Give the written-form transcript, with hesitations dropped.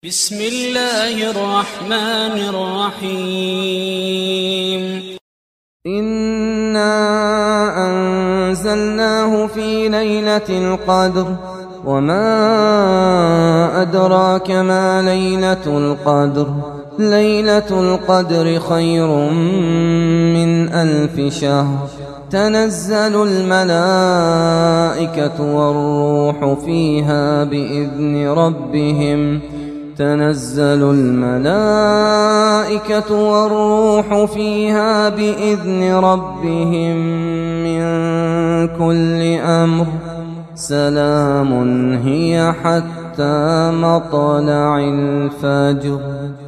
بسم الله الرحمن الرحيم. إنا أنزلناه في ليلة القدر وما أدراك ما ليلة القدر ليلة القدر خير من 1000 شهر تنزل الملائكة والروح فيها بإذن ربهم من كل أمر سلام هي حتى مطلع الفجر.